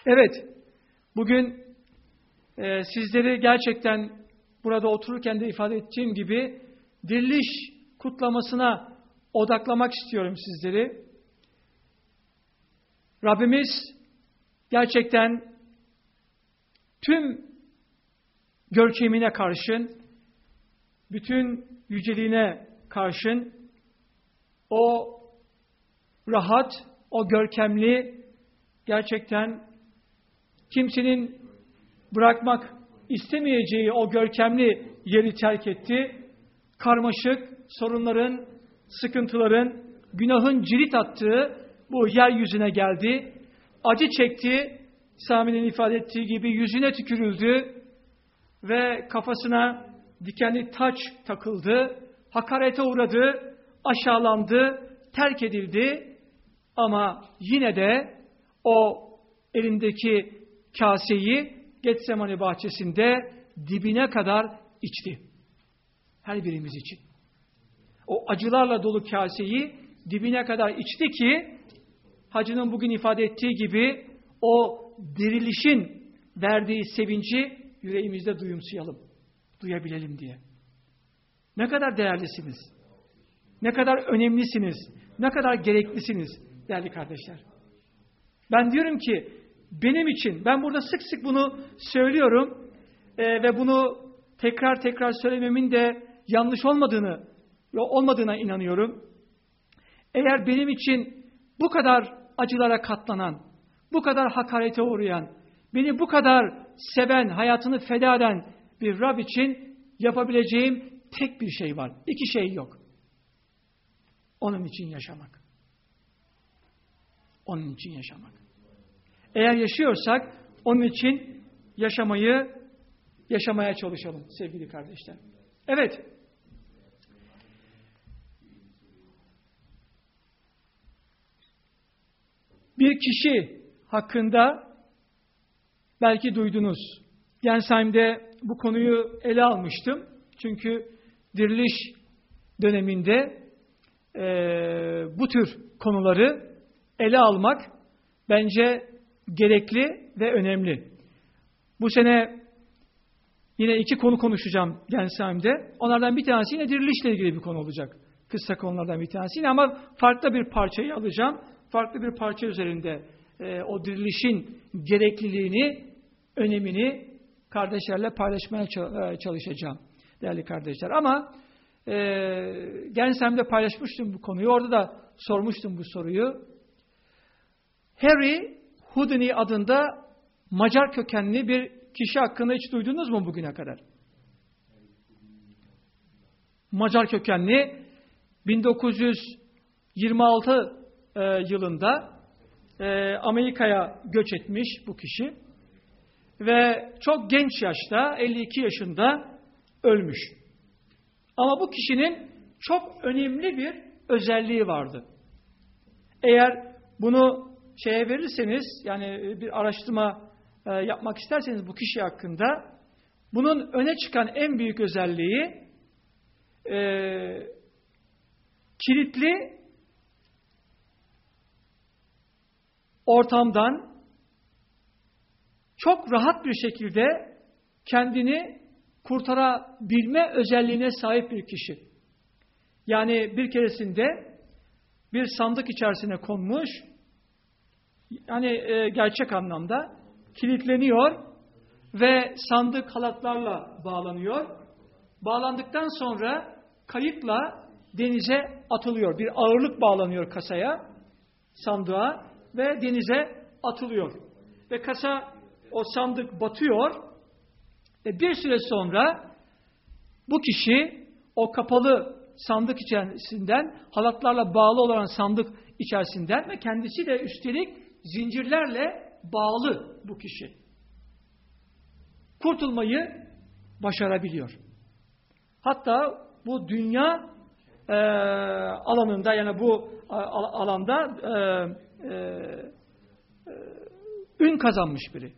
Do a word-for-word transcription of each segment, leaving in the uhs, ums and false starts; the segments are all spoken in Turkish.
Evet, bugün e, sizleri gerçekten burada otururken de ifade ettiğim gibi diriliş kutlamasına odaklamak istiyorum sizleri. Rabbimiz gerçekten tüm görkemine karşın, bütün yüceliğine karşın o rahat, o görkemli, gerçekten kimsenin bırakmak istemeyeceği o görkemli yeri terk etti. Karmaşık sorunların, sıkıntıların, günahın cirit attığı bu yeryüzüne geldi. Acı çekti. Sami'nin ifade ettiği gibi yüzüne tükürüldü ve kafasına dikenli taç takıldı. Hakarete uğradı, aşağılandı, terk edildi. Ama yine de o elindeki kaseyi Getsemane bahçesinde dibine kadar içti. Her birimiz için. O acılarla dolu kaseyi dibine kadar içti ki Hacı'nın bugün ifade ettiği gibi o dirilişin verdiği sevinci yüreğimizde duyumsayalım, duyabilelim diye. Ne kadar değerlisiniz, ne kadar önemlisiniz, ne kadar gereklisiniz değerli kardeşler. Ben diyorum ki benim için, ben burada sık sık bunu söylüyorum e, ve bunu tekrar tekrar söylememin de yanlış olmadığını olmadığına inanıyorum. Eğer benim için bu kadar acılara katlanan, bu kadar hakarete uğrayan, beni bu kadar seven, hayatını feda eden bir Rab için yapabileceğim tek bir şey var. İki şey yok. Onun için yaşamak. Onun için yaşamak. Eğer yaşıyorsak onun için yaşamayı yaşamaya çalışalım sevgili kardeşler. Evet. Bir kişi hakkında belki duydunuz. Gensheim'de bu konuyu ele almıştım. Çünkü diriliş döneminde e, bu tür konuları ele almak bence gerekli ve önemli. Bu sene yine iki konu konuşacağım Gensheim'de. Onlardan bir tanesi yine dirilişle ilgili bir konu olacak. Kısa konulardan bir tanesi yine ama farklı bir parçayı alacağım. Farklı bir parça üzerinde e, o dirilişin gerekliliğini, önemini kardeşlerle paylaşmaya çalışacağım değerli kardeşler. Ama e, Gensheim'de paylaşmıştım bu konuyu. Orada da sormuştum bu soruyu. Harry Houdini adında Macar kökenli bir kişi hakkında hiç duydunuz mu bugüne kadar? Macar kökenli bin dokuz yüz yirmi altı e, yılında e, Amerika'ya göç etmiş bu kişi ve çok genç yaşta elli iki yaşında ölmüş. Ama bu kişinin çok önemli bir özelliği vardı. Eğer bunu şeye verirseniz, yani bir araştırma e, yapmak isterseniz bu kişi hakkında, bunun öne çıkan en büyük özelliği e, kilitli ortamdan çok rahat bir şekilde kendini kurtarabilme özelliğine sahip bir kişi. Yani bir keresinde bir sandık içerisine konmuş, yani e, gerçek anlamda kilitleniyor ve sandık halatlarla bağlanıyor. Bağlandıktan sonra kayıkla denize atılıyor. Bir ağırlık bağlanıyor kasaya, sandığa ve denize atılıyor. Ve kasa, o sandık batıyor ve bir süre sonra bu kişi o kapalı sandık içerisinden, halatlarla bağlı olan sandık içerisinden ve kendisi de üstelik zincirlerle bağlı bu kişi kurtulmayı başarabiliyor. Hatta bu dünya e, alanında, yani bu a, alanda e, e, e, ün kazanmış biri.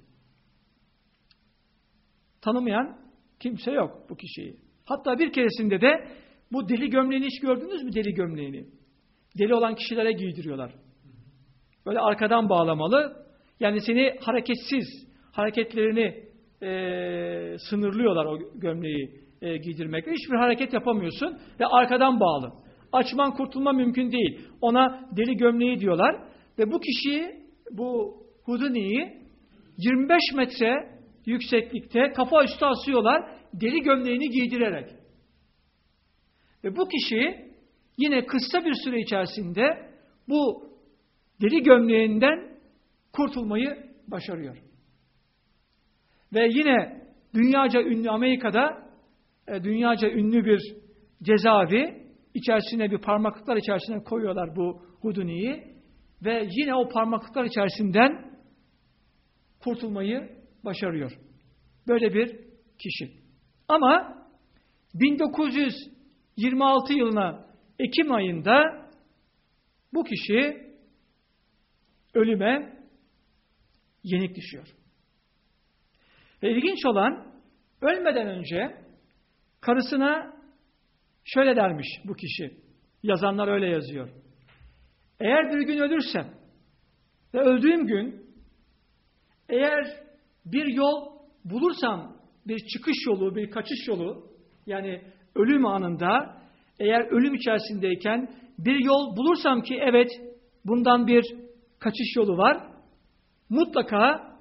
Tanımayan kimse yok bu kişiyi. Hatta bir keresinde de bu deli gömleğini hiç gördünüz mü, deli gömleğini? Deli olan kişilere giydiriyorlar. Böyle arkadan bağlamalı. Yani seni hareketsiz, hareketlerini e, sınırlıyorlar o gömleği e, giydirmekle. Hiçbir hareket yapamıyorsun ve arkadan bağlı. Açman kurtulma mümkün değil. Ona deli gömleği diyorlar. Ve bu kişiyi, bu Huduni'yi yirmi beş metre yükseklikte kafa üstü asıyorlar deli gömleğini giydirerek. Ve bu kişi yine kısa bir süre içerisinde bu deli gömleğinden kurtulmayı başarıyor. Ve yine dünyaca ünlü Amerika'da e, dünyaca ünlü bir cezaevi, içerisine bir parmaklıklar içerisine koyuyorlar bu Huduni'yi ve yine o parmaklıklar içerisinden kurtulmayı başarıyor. Böyle bir kişi. Ama bin dokuz yüz yirmi altı yılına Ekim ayında bu kişi ölüme yenik düşüyor. Ve ilginç olan, ölmeden önce karısına şöyle dermiş bu kişi. Yazanlar öyle yazıyor. Eğer bir gün ölürsem ve öldüğüm gün eğer bir yol bulursam, bir çıkış yolu, bir kaçış yolu, yani ölüm anında eğer ölüm içerisindeyken bir yol bulursam ki evet bundan bir kaçış yolu var, mutlaka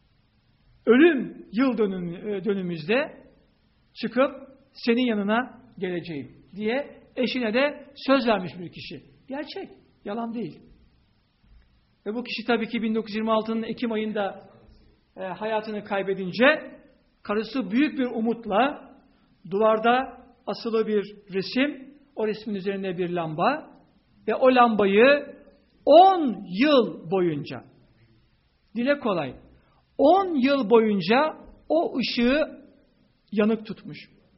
ölüm yıl dönümümüzde çıkıp senin yanına geleceğim diye eşine de söz vermiş bir kişi. Gerçek, yalan değil. Ve bu kişi tabii ki bin dokuz yüz yirmi altının Ekim ayında e, hayatını kaybedince karısı büyük bir umutla duvarda asılı bir resim, o resmin üzerinde bir lamba ve o lambayı on yıl boyunca, dile kolay, on yıl boyunca o ışığı yanık tutmuş.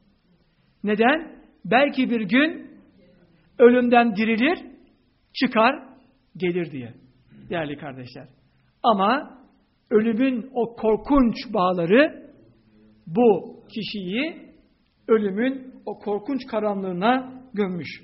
Neden? Belki bir gün ölümden dirilir, çıkar, gelir diye. Değerli kardeşler. Ama ölümün o korkunç bağları bu kişiyi ölümün o korkunç karanlığına gömmüş.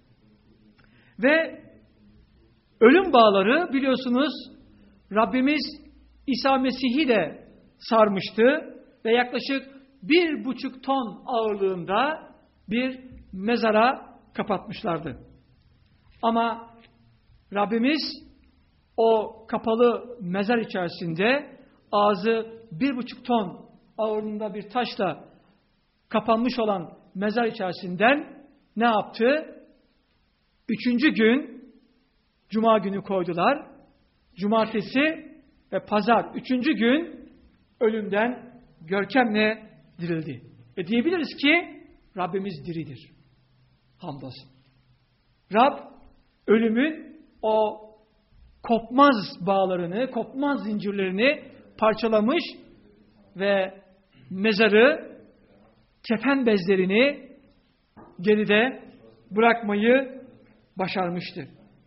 Ve ölüm bağları biliyorsunuz Rabbimiz İsa Mesih'i de sarmıştı ve yaklaşık bir buçuk ton ağırlığında bir mezara kapatmışlardı. Ama Rabbimiz o kapalı mezar içerisinde ağzı bir buçuk ton ağırlığında bir taşla kapanmış olan mezar içerisinden ne yaptı? Üçüncü gün Cuma günü koydular. Cumartesi ve Pazar üçüncü gün ölümden görkemle dirildi. Ve diyebiliriz ki Rabbimiz diridir. Hamdolsun. Rab ölümün o kopmaz bağlarını, kopmaz zincirlerini parçalamış ve mezarı, kefen bezlerini geride bırakmayı başarmıştı.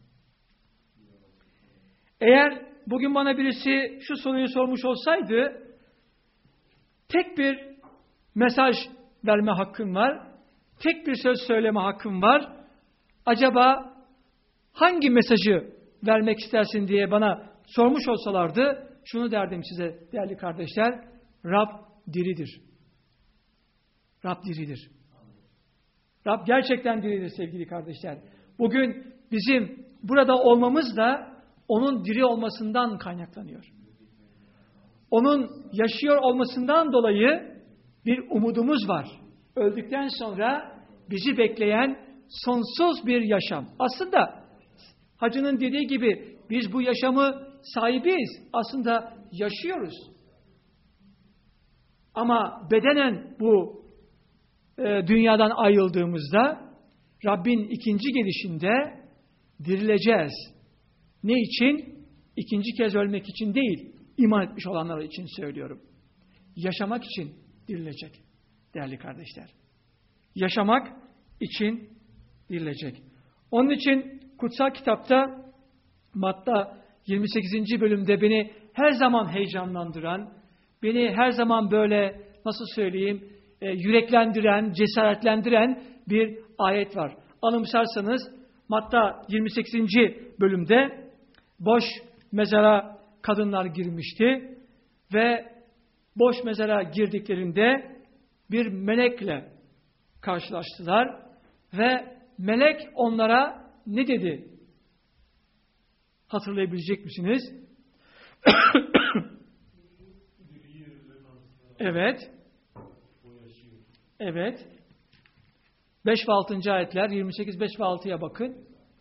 Eğer bugün bana birisi şu soruyu sormuş olsaydı, tek bir mesaj verme hakkım var, tek bir söz söyleme hakkım var, acaba hangi mesajı vermek istersin diye bana sormuş olsalardı, şunu derdim size değerli kardeşler, Rab diridir. Rab diridir. Rab gerçekten diridir sevgili kardeşler. Bugün bizim burada olmamız da onun diri olmasından kaynaklanıyor. Onun yaşıyor olmasından dolayı bir umudumuz var. Öldükten sonra bizi bekleyen sonsuz bir yaşam. Aslında hacının dediği gibi biz bu yaşamı sahibiyiz. Aslında yaşıyoruz. Ama bedenen bu e, dünyadan ayrıldığımızda Rabbin ikinci gelişinde dirileceğiz. Ne için? İkinci kez ölmek için değil, iman etmiş olanlar için söylüyorum. Yaşamak için dirilecek değerli kardeşler. Yaşamak için dirilecek. Onun için kutsal kitapta Matta yirmi sekizinci bölümde beni her zaman heyecanlandıran, beni her zaman böyle nasıl söyleyeyim e, yüreklendiren, cesaretlendiren bir ayet var. Anımsarsanız Matta yirmi sekizinci bölümde boş mezara kadınlar girmişti ve boş mezara girdiklerinde bir melekle karşılaştılar ve melek onlara ne dedi? Hatırlayabilecek misiniz? Evet. Evet. beş ve altıncı ayetler, yirmi sekiz, beş ve altıya bakın.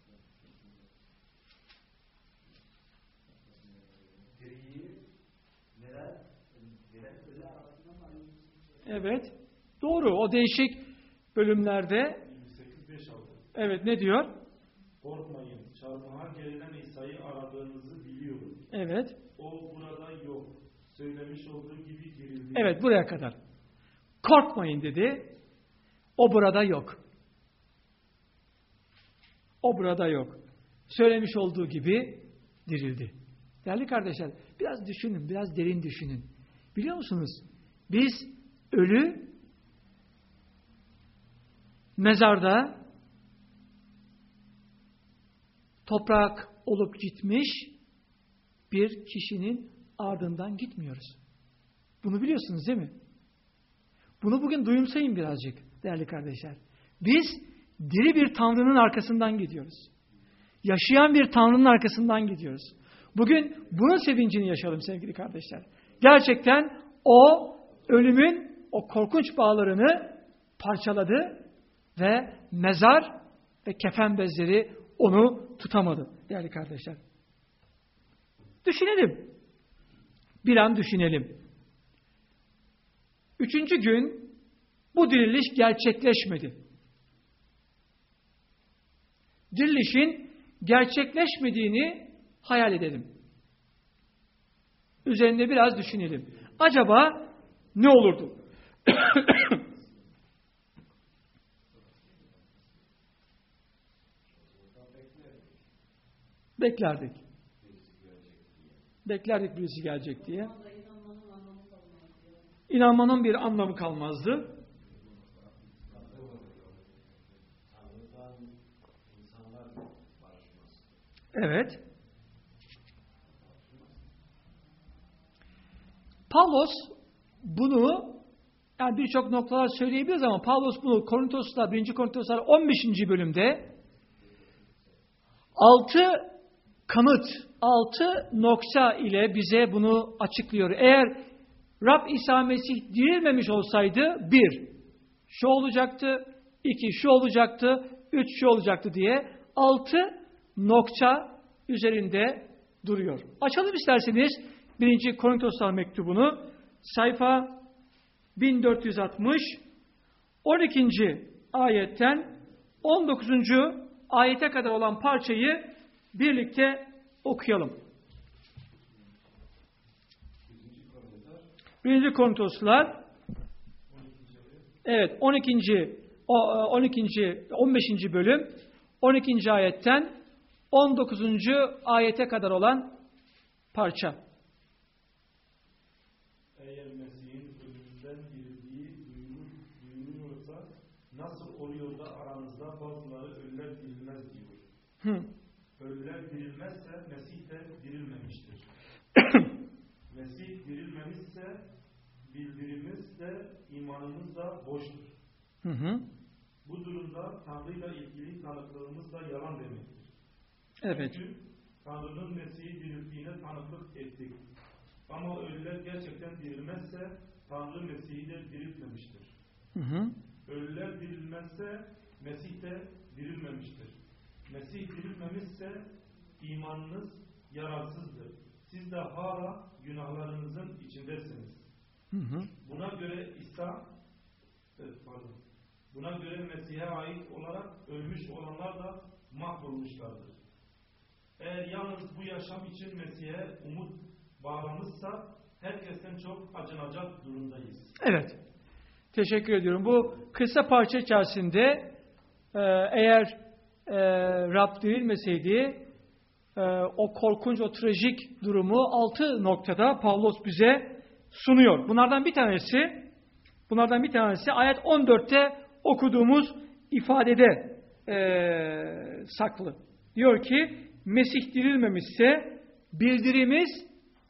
Evet. Doğru. O değişik bölümlerde. Evet, ne diyor? Korkmayın. Çarmıha gerilen İsa'yı aradığınızı biliyorum. Evet. O burada yok. Söylemiş olduğu gibi dirildi. Evet, buraya kadar. Korkmayın dedi. O burada yok. O burada yok. Söylemiş olduğu gibi dirildi. Değerli kardeşler, biraz düşünün, biraz derin düşünün. Biliyor musunuz? Biz ölü mezarda toprak olup gitmiş bir kişinin ardından gitmiyoruz. Bunu biliyorsunuz değil mi? Bunu bugün duyumsayın birazcık değerli kardeşler. Biz diri bir Tanrı'nın arkasından gidiyoruz. Yaşayan bir Tanrı'nın arkasından gidiyoruz. Bugün bunun sevincini yaşayalım sevgili kardeşler. Gerçekten o ölümün o korkunç bağlarını parçaladı ve mezar ve kefen bezleri onu tutamadı değerli kardeşler. Düşünelim. Bir an düşünelim. Üçüncü gün bu diriliş gerçekleşmedi. Dirilişin gerçekleşmediğini hayal edelim. Üzerinde biraz düşünelim. Acaba ne olurdu? Beklerdik. Beklerdik birisi gelecek diye. İnanmanın bir anlamı kalmazdı. Evet. Pavlos bunu yani birçok noktalar söyleyebiliriz ama Pavlos bunu Korintoslar, birinci Korintoslar on beşinci bölümde altı kanıt, altı nokta ile bize bunu açıklıyor. Eğer Rab İsa Mesih dirilmemiş olsaydı bir, şu olacaktı, iki, şu olacaktı, üç, şu olacaktı diye altı nokta üzerinde duruyor. Açalım isterseniz birinci Korintoslar mektubunu sayfa bin dört yüz altmış on ikinci ayetten on dokuzuncu ayete kadar olan parçayı birlikte okuyalım. birinci Korintoslar evet on ikinci on ikinci on beşinci bölüm on ikinci ayetten on dokuzuncu ayete kadar olan parça. Eğer Mesih'in ölümünden dirildiği duyuluyorsa nasıl oluyor da aranızda bazıları ölüler dirilmez diyor. Hı. Ölüler dirilmezse Mesih de dirilmemiştir. Mesih dirilmemişse bildirimiz de imanımız da boştur. Hı hı. Bu durumda Tanrı'yla ilgili tanıklığımız da yalan demektir. Evet. Çünkü Tanrı'nın Mesih'i dirilttiğine tanıklık ettik. Ama ölüler gerçekten dirilmezse Tanrı Mesih'i de diriltmemiştir. Hı hı. Ölüler dirilmezse Mesih de dirilmemiştir. Mesih dirilmemişse imanınız yararsızdır. Siz de hala günahlarınızın içindesiniz. Hı hı. Buna göre İsa evet, pardon. Buna göre Mesih'e ait olarak ölmüş olanlar da mahvolmuşlardır. Eğer yalnız bu yaşam için Mesih'e umut bağlamışsa herkesten çok acınacak durumdayız. Evet. Teşekkür ediyorum. Bu kısa parça içerisinde eğer e, Rab dirilmeseydi e, o korkunç, o trajik durumu altı noktada Pavlos bize sunuyor. Bunlardan bir tanesi bunlardan bir tanesi ayet on dörtte okuduğumuz ifadede e, saklı. Diyor ki Mesih dirilmemişse bildirimiz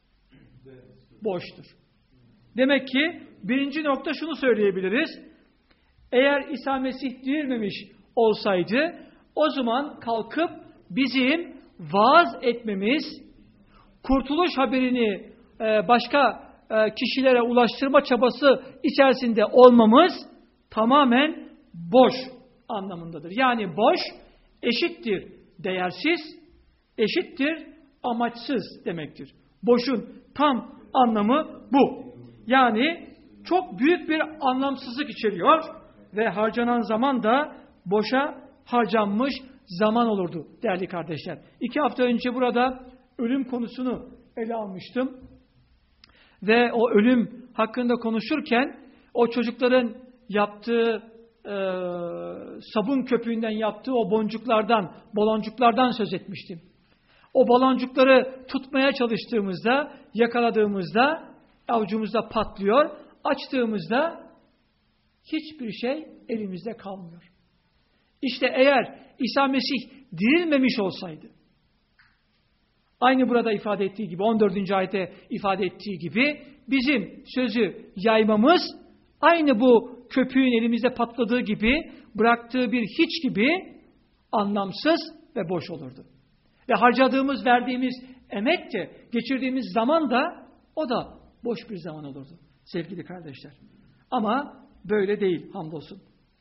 boştur. Demek ki birinci nokta şunu söyleyebiliriz. Eğer İsa Mesih dirilmemiş olsaydı o zaman kalkıp bizim vaaz etmemiz, kurtuluş haberini başka kişilere ulaştırma çabası içerisinde olmamız tamamen boş anlamındadır. Yani boş eşittir değersiz, eşittir amaçsız demektir. Boşun tam anlamı bu. Yani çok büyük bir anlamsızlık içeriyor ve harcanan zaman da boşa harcanmış zaman olurdu değerli kardeşler. İki hafta önce burada ölüm konusunu ele almıştım. Ve o ölüm hakkında konuşurken o çocukların yaptığı e, sabun köpüğünden yaptığı o boncuklardan, baloncuklardan söz etmiştim. O baloncukları tutmaya çalıştığımızda, yakaladığımızda avucumuzda patlıyor, açtığımızda hiçbir şey elimizde kalmıyor. İşte eğer İsa Mesih dirilmemiş olsaydı, aynı burada ifade ettiği gibi, on dördüncü ayette ifade ettiği gibi bizim sözü yaymamız aynı bu köpüğün elimizde patladığı gibi, bıraktığı bir hiç gibi anlamsız ve boş olurdu. Ve harcadığımız, verdiğimiz emek de, geçirdiğimiz zaman da o da boş bir zaman olurdu sevgili kardeşler. Ama böyle değil hamdolsun.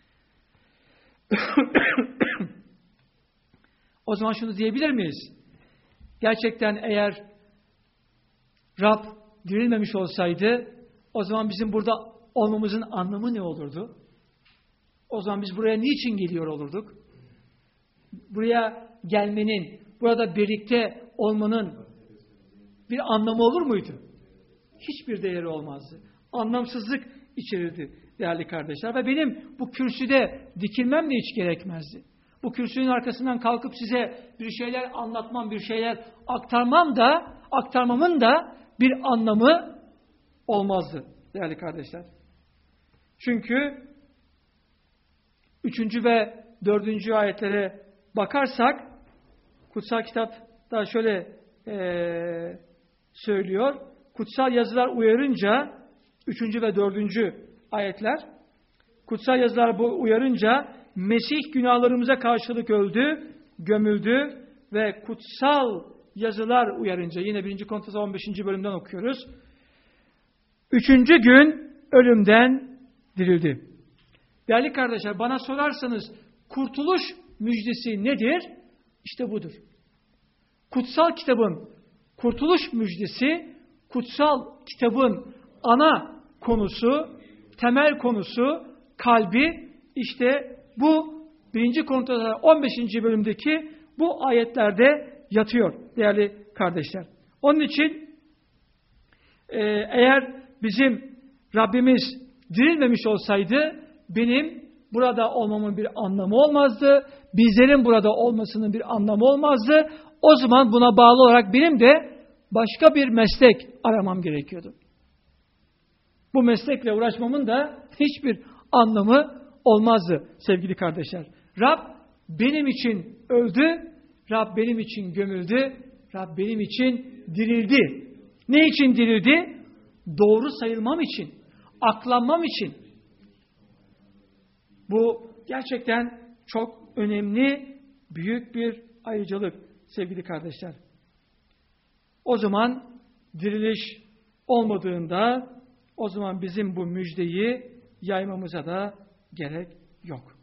O zaman şunu diyebilir miyiz? Gerçekten eğer Rab dirilmemiş olsaydı o zaman bizim burada olmamızın anlamı ne olurdu? O zaman biz buraya niçin geliyor olurduk? Buraya gelmenin, burada birlikte olmanın bir anlamı olur muydu? Hiçbir değeri olmazdı. Anlamsızlık içerirdi değerli kardeşler. Ve benim bu kürsüde dikilmem de hiç gerekmezdi. Bu kürsünün arkasından kalkıp size bir şeyler anlatmam, bir şeyler aktarmam da, aktarmamın da bir anlamı olmazdı değerli kardeşler. Çünkü üçüncü ve dördüncü ayetlere bakarsak kutsal kitapta şöyle ee, söylüyor. Kutsal yazılar uyarınca üçüncü ve dördüncü ayetler kutsal yazılar bu uyarınca Mesih günahlarımıza karşılık öldü, gömüldü ve kutsal yazılar uyarınca yine birinci Korintiler on beşinci bölümden okuyoruz. Üçüncü gün ölümden dirildi. Değerli kardeşler, bana sorarsanız kurtuluş müjdesi nedir? İşte budur. Kutsal kitabın kurtuluş müjdesi, kutsal kitabın ana konusu, temel konusu, kalbi işte bu birinci Korintiler on beşinci bölümdeki bu ayetlerde yatıyor değerli kardeşler. Onun için e, eğer bizim Rabbimiz dirilmemiş olsaydı benim burada olmamın bir anlamı olmazdı. Bizlerin burada olmasının bir anlamı olmazdı. O zaman buna bağlı olarak benim de başka bir meslek aramam gerekiyordu. Bu meslekle uğraşmamın da hiçbir anlamı olmazdı sevgili kardeşler. Rab benim için öldü, Rab benim için gömüldü, Rab benim için dirildi. Ne için dirildi? Doğru sayılmam için, aklanmam için. Bu gerçekten çok önemli, büyük bir ayrıcalık sevgili kardeşler. O zaman diriliş olmadığında o zaman bizim bu müjdeyi yaymamıza da gerek yok.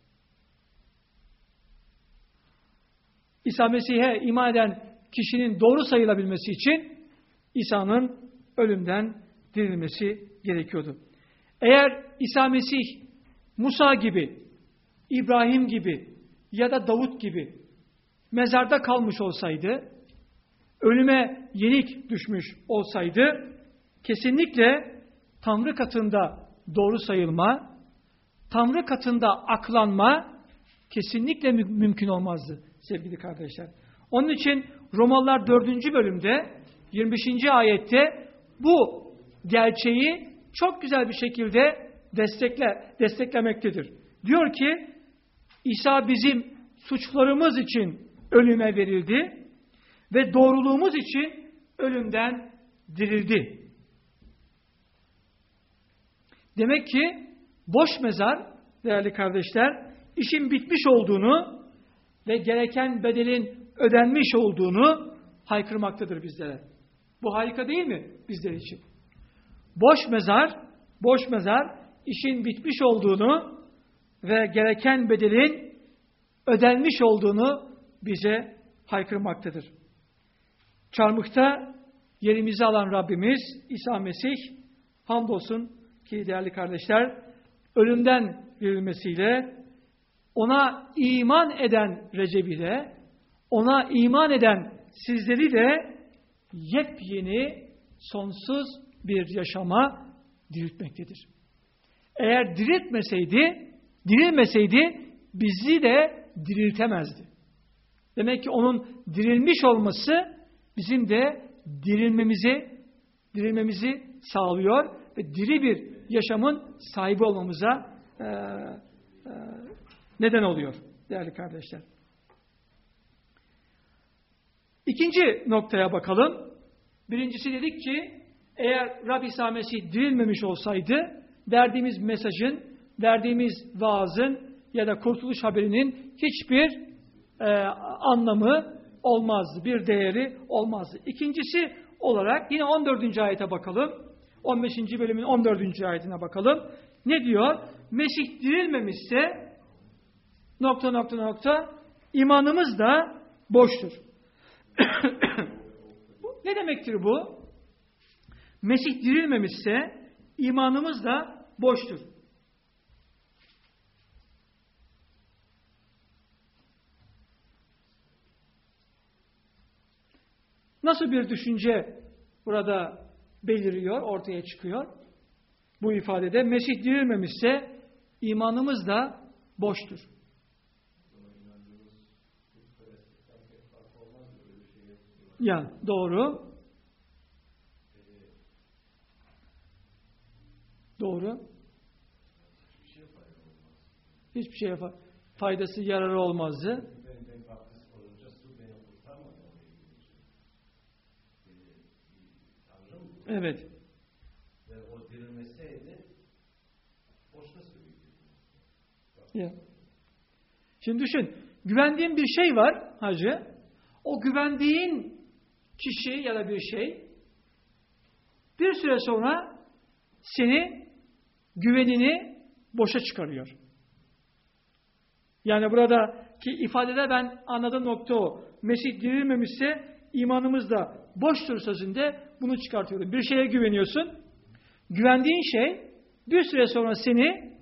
İsa Mesih'e iman eden kişinin doğru sayılabilmesi için İsa'nın ölümden dirilmesi gerekiyordu. Eğer İsa Mesih Musa gibi, İbrahim gibi ya da Davut gibi mezarda kalmış olsaydı, ölüme yenik düşmüş olsaydı, kesinlikle Tanrı katında doğru sayılma, Tanrı katında aklanma kesinlikle mü- mümkün olmazdı sevgili kardeşler. Onun için Romalılar dördüncü bölümde yirmi beşinci ayette bu gerçeği çok güzel bir şekilde destekle, desteklemektedir. Diyor ki İsa bizim suçlarımız için ölüme verildi ve doğruluğumuz için ölümden dirildi. Demek ki boş mezar değerli kardeşler işin bitmiş olduğunu ve gereken bedelin ödenmiş olduğunu haykırmaktadır bizlere. Bu harika değil mi bizler için? Boş mezar, boş mezar işin bitmiş olduğunu ve gereken bedelin ödenmiş olduğunu bize haykırmaktadır. Çarmıhta yerimizi alan Rabbimiz İsa Mesih hamdolsun ki değerli kardeşler ölümden dirilmesiyle ona iman eden Recep'i de ona iman eden sizleri de yepyeni sonsuz bir yaşama diriltmektedir. Eğer diriltmeseydi, dirilmeseydi bizi de diriltemezdi. Demek ki onun dirilmiş olması bizim de dirilmemizi, dirilmemizi sağlıyor ve diri bir yaşamın sahibi olmamıza e, e, neden oluyor değerli kardeşler. İkinci noktaya bakalım. Birincisi dedik ki eğer Rabbi İsa Mesih dirilmemiş olsaydı verdiğimiz mesajın, verdiğimiz vaazın ya da kurtuluş haberinin hiçbir e, anlamı olmazdı, bir değeri olmazdı. İkincisi olarak yine on dördüncü ayete bakalım. on beşinci bölümün on dördüncü ayetine bakalım. Ne diyor? Mesih dirilmemişse nokta nokta nokta imanımız da boştur. Ne demektir bu? Mesih dirilmemişse imanımız da boştur. Nasıl bir düşünce burada beliriyor, ortaya çıkıyor? Bu ifadede Mesih dirilmemişse imanımız da boştur. Yani doğru. Doğru. Hiçbir şeye faydası, yararı olmazdı. Evet. Ve o dirilmeseydi boşuna söyleyecekti. Ya. Şimdi düşün, güvendiğin bir şey var hacı. O güvendiğin kişi ya da bir şey bir süre sonra seni, güvenini boşa çıkarıyor. Yani buradaki ifadede ben anladığım nokta o. Mesih dirilmemişse imanımız da boştur sözünde bunu çıkartıyorum. Bir şeye güveniyorsun. Güvendiğin şey bir süre sonra seni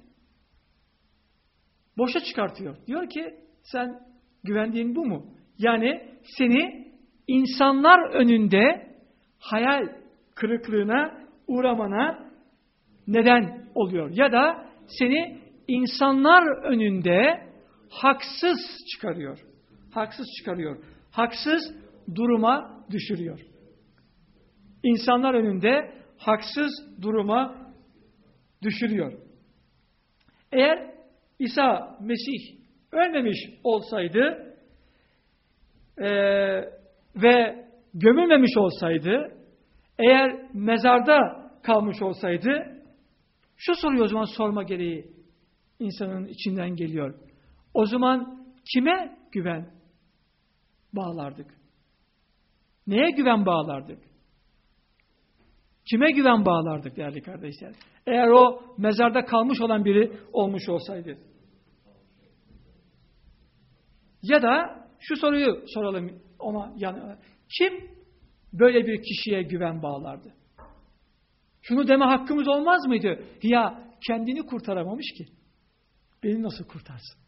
boşa çıkartıyor. Diyor ki sen güvendiğin bu mu? Yani seni insanlar önünde hayal kırıklığına uğramana neden oluyor. Ya da seni insanlar önünde haksız çıkarıyor. Haksız çıkarıyor. Haksız duruma düşürüyor. İnsanlar önünde haksız duruma düşürüyor. Eğer İsa Mesih ölmemiş olsaydı e, ve gömülmemiş olsaydı, eğer mezarda kalmış olsaydı, şu soruyu o zaman sorma gereği insanın içinden geliyor. O zaman kime güven bağlardık? Neye güven bağlardık? Kime güven bağlardık değerli kardeşler? Eğer o mezarda kalmış olan biri olmuş olsaydı. Ya da şu soruyu soralım ona. Yani, kim böyle bir kişiye güven bağlardı? Şunu deme hakkımız olmaz mıydı? Ya kendini kurtaramamış ki. Beni nasıl kurtarsın?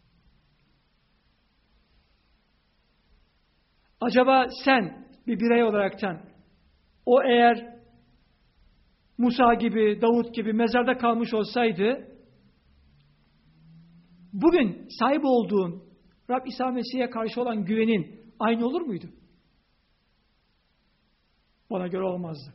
Acaba sen bir birey olaraktan o eğer Musa gibi, Davut gibi mezarda kalmış olsaydı bugün sahip olduğun Rab İsa Mesih'e karşı olan güvenin aynı olur muydu? Bana göre olmazdı.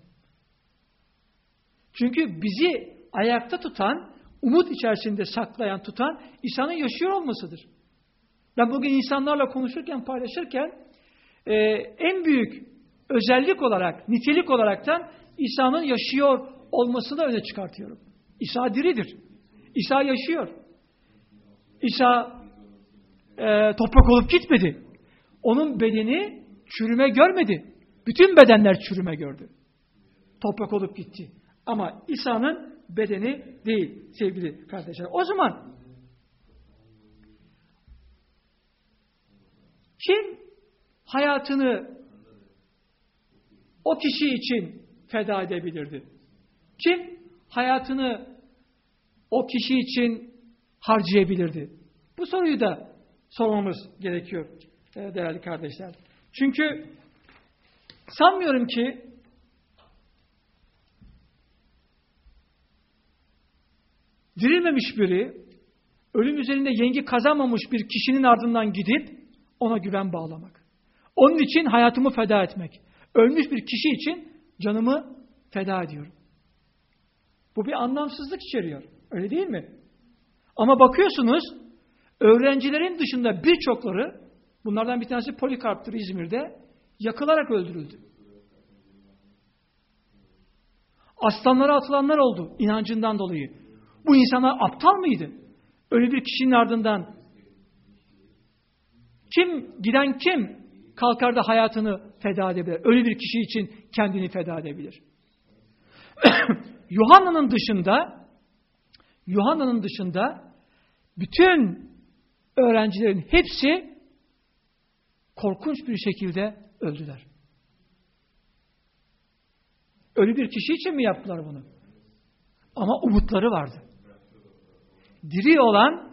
Çünkü bizi ayakta tutan, umut içerisinde saklayan, tutan İsa'nın yaşıyor olmasıdır. Ben bugün insanlarla konuşurken, paylaşırken e, en büyük özellik olarak, nitelik olaraktan İsa'nın yaşıyor olmasını öne çıkartıyorum. İsa diridir. İsa yaşıyor. İsa e, toprak olup gitmedi. Onun bedeni çürüme görmedi. Bütün bedenler çürüme gördü. Toprak olup gitti. Ama İsa'nın bedeni değil sevgili kardeşler. O zaman kim hayatını o kişi için feda edebilirdi? Kim hayatını o kişi için harcayabilirdi? Bu soruyu da sormamız gerekiyor değerli kardeşler. Çünkü sanmıyorum ki dirilmemiş biri, ölüm üzerinde yengi kazanmamış bir kişinin ardından gidip ona güven bağlamak. Onun için hayatımı feda etmek. Ölmüş bir kişi için canımı feda ediyorum. Bu bir anlamsızlık içeriyor. Öyle değil mi? Ama bakıyorsunuz, öğrencilerin dışında birçokları, bunlardan bir tanesi Polikarp'tır İzmir'de, yakılarak öldürüldü. Aslanlara atılanlar oldu inancından dolayı. Bu insanlar aptal mıydı? Öyle bir kişinin ardından kim, giden kim kalkar da hayatını feda edebilir? Öyle bir kişi için kendini feda edebilir. Yuhanna'nın dışında Yuhanna'nın dışında bütün öğrencilerin hepsi korkunç bir şekilde öldüler. Öyle bir kişi için mi yaptılar bunu? Ama umutları vardı. Diri olan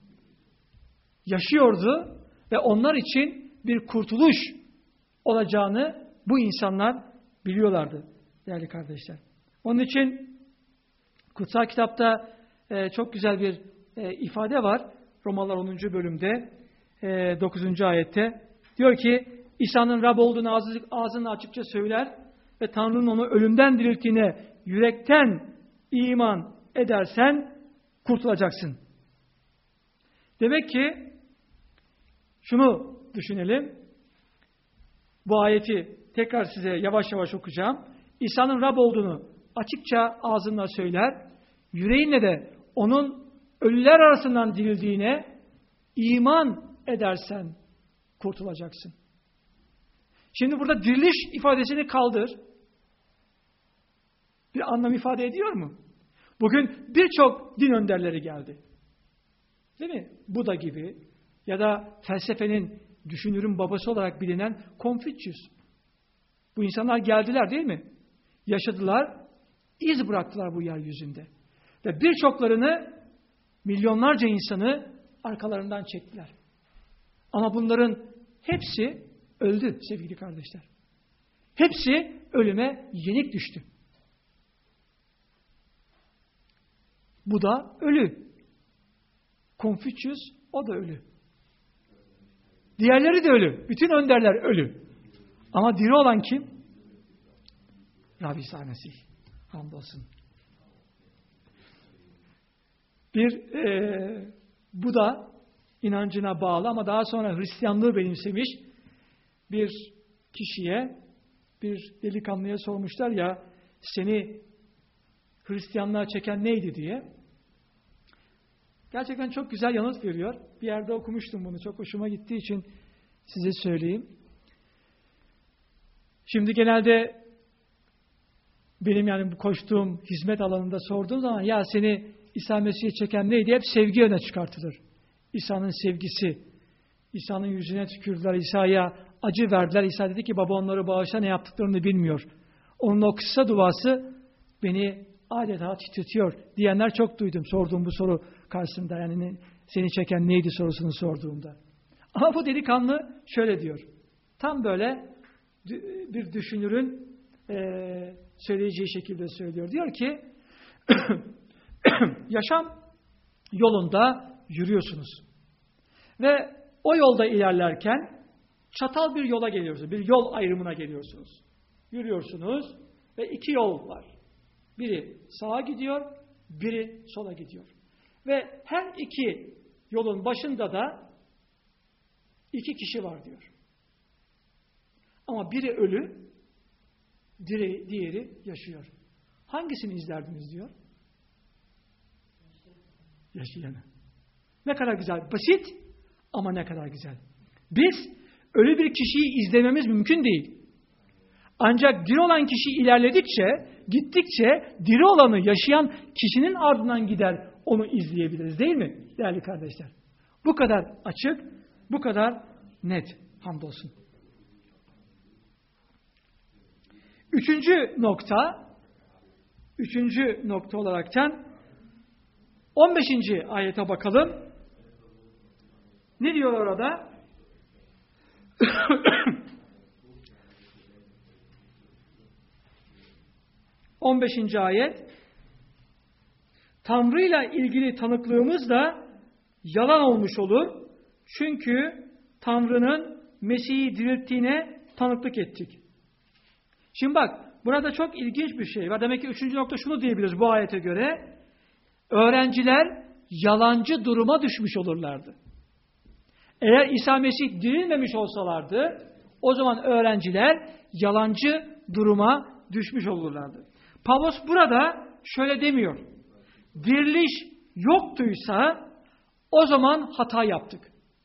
yaşıyordu ve onlar için bir kurtuluş olacağını bu insanlar biliyorlardı değerli kardeşler. Onun için kutsal kitapta e, çok güzel bir e, ifade var. Romalılar onuncu bölümde e, dokuzuncu ayette diyor ki İsa'nın Rab olduğunu ağzı, ağzını açıkça söyler ve Tanrı'nın onu ölümden dirilttiğine yürekten iman edersen kurtulacaksın. Demek ki şunu düşünelim. Bu ayeti tekrar size yavaş yavaş okuyacağım. İsa'nın Rab olduğunu açıkça ağzınla söyler, yüreğinle de onun ölüler arasından dirildiğine iman edersen kurtulacaksın. Şimdi burada diriliş ifadesini kaldır. Bir anlam ifade ediyor mu? Bugün birçok din önderleri geldi. Değil mi? Buda gibi ya da felsefenin düşünürün babası olarak bilinen Konfüçyüs. Bu insanlar geldiler değil mi? Yaşadılar, iz bıraktılar bu yeryüzünde. Ve birçoklarını, milyonlarca insanı arkalarından çektiler. Ama bunların hepsi öldü sevgili kardeşler. Hepsi ölüme yenik düştü. Bu da ölü. Konfüçyüs o da ölü. Diğerleri de ölü. Bütün önderler ölü. Ama diri olan kim? Rabbi İsa Mesih. Hamdolsun. Bir e, bu da inancına bağlı ama daha sonra Hristiyanlığı benimsemiş bir kişiye, bir delikanlıya sormuşlar ya seni Hristiyanlığa çeken neydi diye. Gerçekten çok güzel yanıt veriyor. Bir yerde okumuştum bunu. Çok hoşuma gittiği için size söyleyeyim. Şimdi genelde benim yani koştuğum hizmet alanında sorduğum zaman ya seni İsa Mesih'e çeken neydi? Hep sevgi öne çıkartılır. İsa'nın sevgisi. İsa'nın yüzüne tükürdüler. İsa'ya acı verdiler. İsa dedi ki baba onları bağışla ne yaptıklarını bilmiyor. Onun o kısa duası beni adeta titretiyor diyenler çok duydum sorduğum bu soru karşısında. Yani seni çeken neydi sorusunu sorduğumda. Ama bu delikanlı şöyle diyor. Tam böyle bir düşünürün e, söyleyeceği şekilde söylüyor. Diyor ki yaşam yolunda yürüyorsunuz. Ve o yolda ilerlerken çatal bir yola geliyorsunuz. Bir yol ayrımına geliyorsunuz. Yürüyorsunuz ve iki yol var. Biri sağa gidiyor, biri sola gidiyor. Ve her iki yolun başında da iki kişi var diyor. Ama biri ölü, diğeri yaşıyor. Hangisini izlerdiniz diyor. yaşayanı. Ne kadar güzel. Basit ama ne kadar güzel. Biz öyle bir kişiyi izlememiz mümkün değil. Ancak diri olan kişi ilerledikçe, gittikçe diri olanı yaşayan kişinin ardından gider onu izleyebiliriz değil mi değerli kardeşler? Bu kadar açık, bu kadar net. Hamdolsun. Üçüncü nokta, üçüncü nokta olaraktan on beşinci ayete bakalım. Ne diyor orada? on beşinci ayet. Tanrı'yla ilgili tanıklığımız da yalan olmuş olur. Çünkü Tanrı'nın Mesih'i dirilttiğine tanıklık ettik. Şimdi bak, burada çok ilginç bir şey var. Demek ki üçüncü nokta şunu diyebiliriz bu ayete göre. Öğrenciler yalancı duruma düşmüş olurlardı. Eğer İsa Mesih dirilmemiş olsalardı, o zaman öğrenciler yalancı duruma düşmüş olurlardı. Pavlos burada şöyle demiyor. Diriliş yoktuysa o zaman hata yaptık.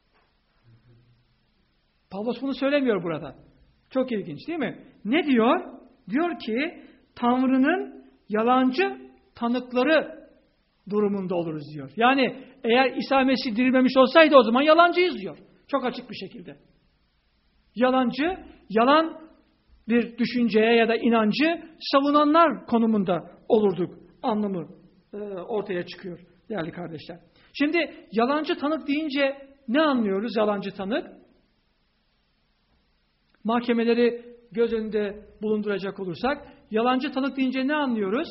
Pavlos bunu söylemiyor burada. Çok ilginç değil mi? Ne diyor? Diyor ki Tanrı'nın yalancı tanıkları durumunda oluruz diyor. Yani eğer İsa Mesih dirilmemiş olsaydı o zaman yalancıyız diyor. Çok açık bir şekilde. Yalancı, yalan bir düşünceye ya da inancı savunanlar konumunda olurduk anlamı e, ortaya çıkıyor değerli kardeşler. Şimdi yalancı tanık deyince ne anlıyoruz yalancı tanık? Mahkemeleri göz önünde bulunduracak olursak yalancı tanık deyince ne anlıyoruz?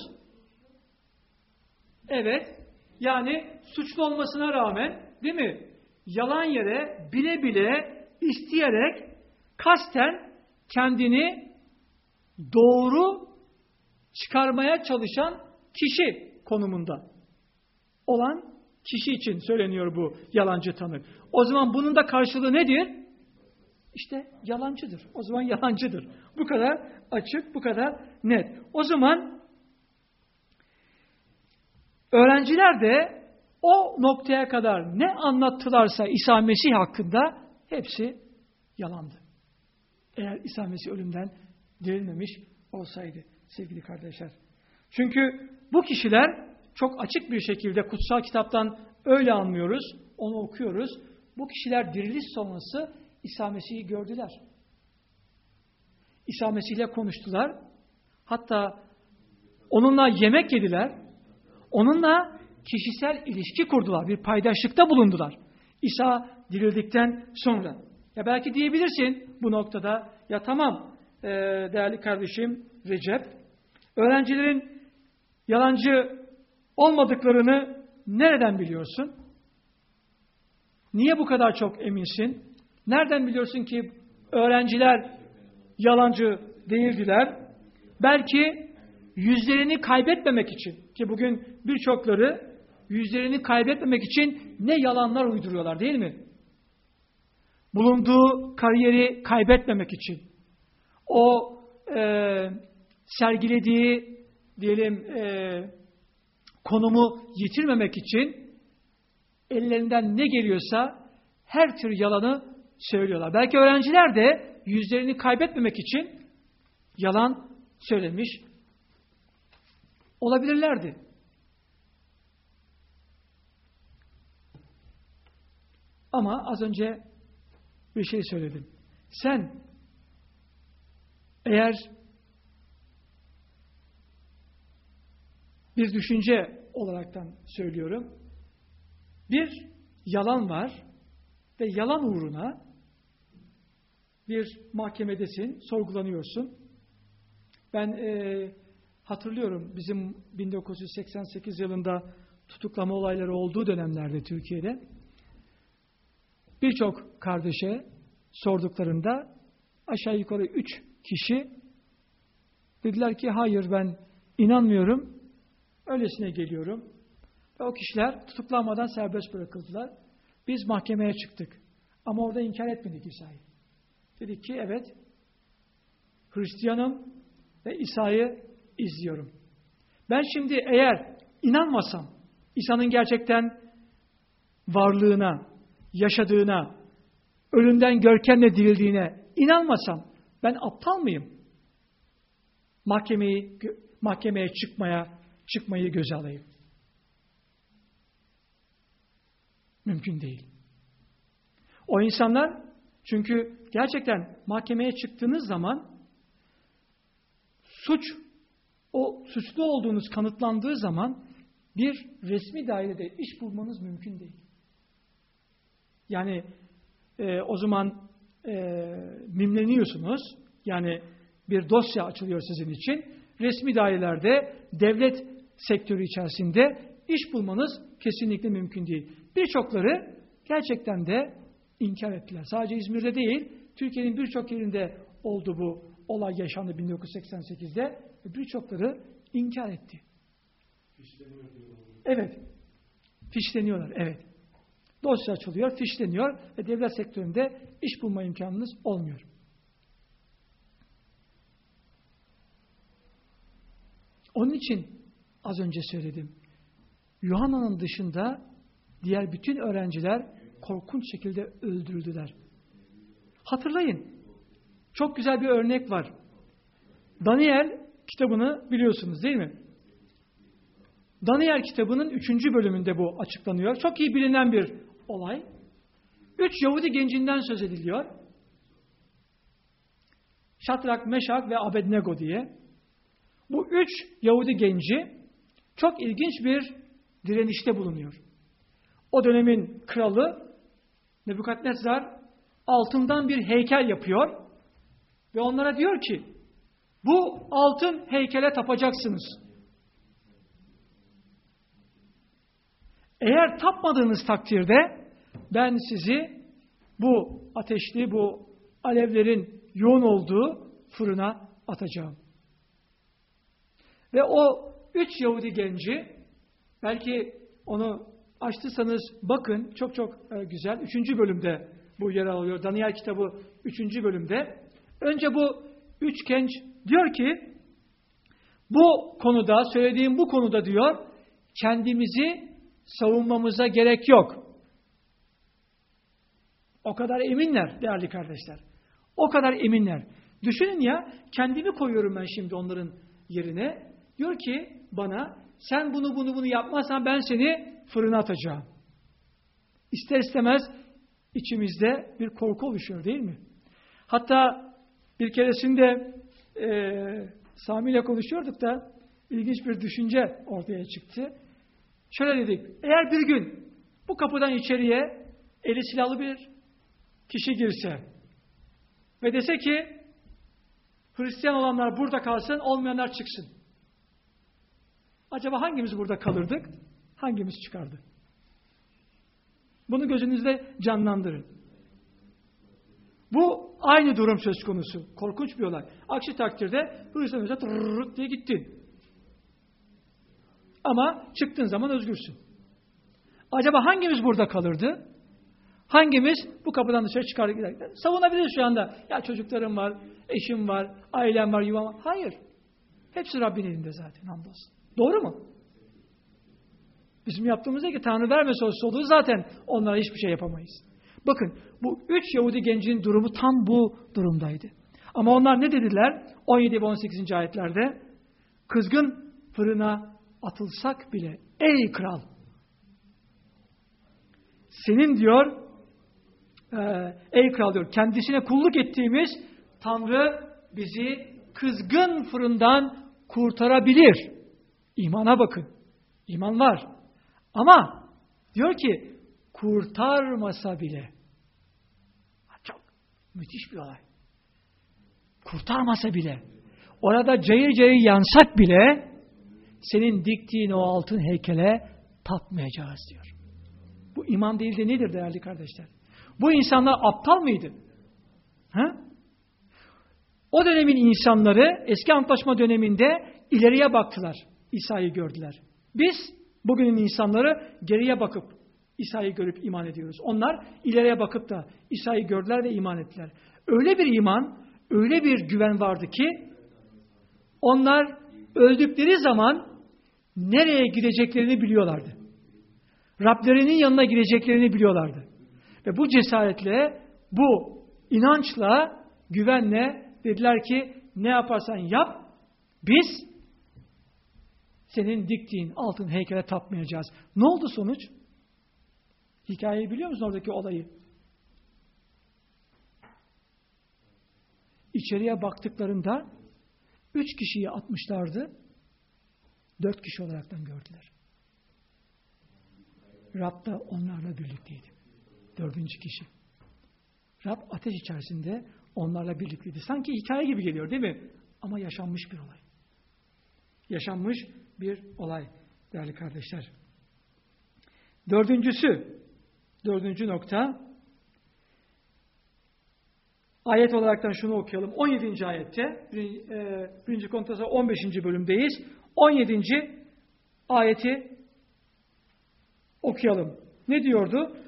Evet, yani suçlu olmasına rağmen değil mi? Yalan yere bile bile isteyerek kasten kendini doğru çıkarmaya çalışan kişi konumunda olan kişi için söyleniyor bu yalancı tanık. O zaman bunun da karşılığı nedir? İşte yalancıdır. O zaman yalancıdır. Bu kadar açık, bu kadar net. O zaman öğrenciler de o noktaya kadar ne anlattılarsa İsa Mesih hakkında hepsi yalandı. Eğer İsa Mesih ölümden dirilmemiş olsaydı sevgili kardeşler. Çünkü bu kişiler çok açık bir şekilde kutsal kitaptan öyle anlıyoruz, onu okuyoruz. Bu kişiler diriliş sonrası İsa Mesih'i gördüler. İsa Mesih'le konuştular. Hatta onunla yemek yediler. Onunla kişisel ilişki kurdular. Bir paydaşlıkta bulundular. İsa dirildikten sonra. Ya belki diyebilirsin bu noktada, ya tamam e, değerli kardeşim Recep, öğrencilerin yalancı olmadıklarını nereden biliyorsun? Niye bu kadar çok eminsin? Nereden biliyorsun ki öğrenciler yalancı değildiler? Belki yüzlerini kaybetmemek için, ki bugün birçokları yüzlerini kaybetmemek için ne yalanlar uyduruyorlar değil mi? Bulunduğu kariyeri kaybetmemek için, o e, sergilediği diyelim e, konumu yitirmemek için ellerinden ne geliyorsa her tür yalanı söylüyorlar. Belki öğrenciler de yüzlerini kaybetmemek için yalan söylemiş olabilirlerdi. Ama az önce bir şey söyledim. Sen eğer bir düşünce olaraktan söylüyorum, bir yalan var ve yalan uğruna bir mahkemedesin, sorgulanıyorsun. Ben e, hatırlıyorum bizim bin dokuz yüz seksen sekiz yılında tutuklama olayları olduğu dönemlerde Türkiye'de birçok kardeşe sorduklarında aşağı yukarı üç kişi dediler ki hayır ben inanmıyorum, öylesine geliyorum. Ve o kişiler tutuklanmadan serbest bırakıldılar. Biz mahkemeye çıktık. Ama orada inkar etmedik İsa'yı. Dedik ki evet, Hristiyanım ve İsa'yı izliyorum. Ben şimdi eğer inanmasam, İsa'nın gerçekten varlığına, yaşadığına, ölümden görkemle dirildiğine inanmasam ben aptal mıyım? Mahkemeyi, mahkemeye çıkmaya, çıkmayı göze alayım. Mümkün değil. O insanlar, çünkü gerçekten mahkemeye çıktığınız zaman suç, o suçlu olduğunuz kanıtlandığı zaman bir resmi dairede iş bulmanız mümkün değil. Yani e, o zaman e, mimleniyorsunuz. Yani bir dosya açılıyor sizin için. Resmi dairelerde, devlet sektörü içerisinde iş bulmanız kesinlikle mümkün değil. Birçokları gerçekten de inkar ettiler. Sadece İzmir'de değil, Türkiye'nin birçok yerinde oldu bu olay, yaşandı bin dokuz yüz seksen sekizde. Birçokları inkar etti. Fişleniyor diyorlar. Evet. Fişleniyorlar, evet. Dosya açılıyor, fişleniyor ve devlet sektöründe iş bulma imkanınız olmuyor. Onun için az önce söyledim. Yuhanna'nın dışında diğer bütün öğrenciler korkunç şekilde öldürüldüler. Hatırlayın. Çok güzel bir örnek var. Daniel kitabını biliyorsunuz değil mi? Daniel kitabının üçüncü bölümünde bu açıklanıyor. Çok iyi bilinen bir olay. Üç Yahudi gencinden söz ediliyor. Şadrak, Meşak ve Abednego diye. Bu üç Yahudi genci çok ilginç bir direnişte bulunuyor. O dönemin kralı Nebukadnezar altından bir heykel yapıyor ve onlara diyor ki bu altın heykele tapacaksınız. Eğer tapmadığınız takdirde ben sizi bu ateşli, bu alevlerin yoğun olduğu fırına atacağım. Ve o üç Yahudi genci, belki onu açtıysanız bakın, çok çok güzel. Üçüncü bölümde bu yer alıyor. Daniel kitabı üçüncü bölümde. Önce bu üç genç diyor ki, bu konuda, söylediğim bu konuda diyor, kendimizi savunmamıza gerek yok. O kadar eminler değerli kardeşler. O kadar eminler. Düşünün ya, kendimi koyuyorum ben şimdi onların yerine. Diyor ki bana, sen bunu bunu bunu yapmazsan ben seni fırına atacağım. İster istemez içimizde bir korku oluşuyor değil mi? Hatta bir keresinde e, Sami ile konuşuyorduk da ilginç bir düşünce ortaya çıktı. Şöyle dedik, eğer bir gün bu kapıdan içeriye eli silahlı bir kişi girse ve dese ki Hristiyan olanlar burada kalsın, olmayanlar çıksın. Acaba hangimiz burada kalırdık? Hangimiz çıkardı? Bunu gözünüzde canlandırın. Bu aynı durum söz konusu. Korkunç bir olay. Aksi takdirde Hristiyan'a tırrrrt diye gittin. Ama çıktığın zaman özgürsün. Acaba hangimiz burada kalırdı? Hangimiz bu kapıdan dışarı çıkar gider? Savunabiliriz şu anda. Ya çocuklarım var, eşim var, ailem var, yuvam var. Hayır. Hepsi Rabbin elinde zaten, hamdolsun. Doğru mu? Bizim yaptığımız ne ki Tanrı vermese olsa olur, zaten onlara hiçbir şey yapamayız. Bakın bu üç Yahudi gencinin durumu tam bu durumdaydı. Ama onlar ne dediler? on yedi ve on sekizinci ayetlerde kızgın fırına atılsak bile ey kral, senin diyor e, ey kral diyor, kendisine kulluk ettiğimiz Tanrı bizi kızgın fırından kurtarabilir. İmana bakın. İman var. Ama diyor ki kurtarmasa bile, çok müthiş bir olay. Kurtarmasa bile, orada cayır cayır yansak bile senin diktiğin o altın heykele tapmayacağız diyor. Bu iman değil de nedir değerli kardeşler? Bu insanlar aptal mıydı? Ha? O dönemin insanları eski antlaşma döneminde ileriye baktılar. İsa'yı gördüler. Biz bugünün insanları geriye bakıp İsa'yı görüp iman ediyoruz. Onlar ileriye bakıp da İsa'yı gördüler ve iman ettiler. Öyle bir iman, öyle bir güven vardı ki onlar öldükleri zaman nereye gideceklerini biliyorlardı. Rablerinin yanına gireceklerini biliyorlardı. Ve bu cesaretle, bu inançla, güvenle dediler ki ne yaparsan yap, biz senin diktiğin altın heykele tapmayacağız. Ne oldu sonuç? Hikayeyi biliyor musun oradaki olayı? İçeriye baktıklarında üç kişiyi atmışlardı. Dört kişi olaraktan gördüler. Rab da onlarla birlikteydi. Dördüncü kişi. Rab ateş içerisinde onlarla birlikteydi. Sanki hikaye gibi geliyor değil mi? Ama yaşanmış bir olay. Yaşanmış bir olay değerli kardeşler. Dördüncüsü, dördüncü nokta, ayet olaraktan şunu okuyalım. on yedinci ayette, birinci Korintiler on beşinci bölümdeyiz. on yedinci ayeti okuyalım. Ne diyordu?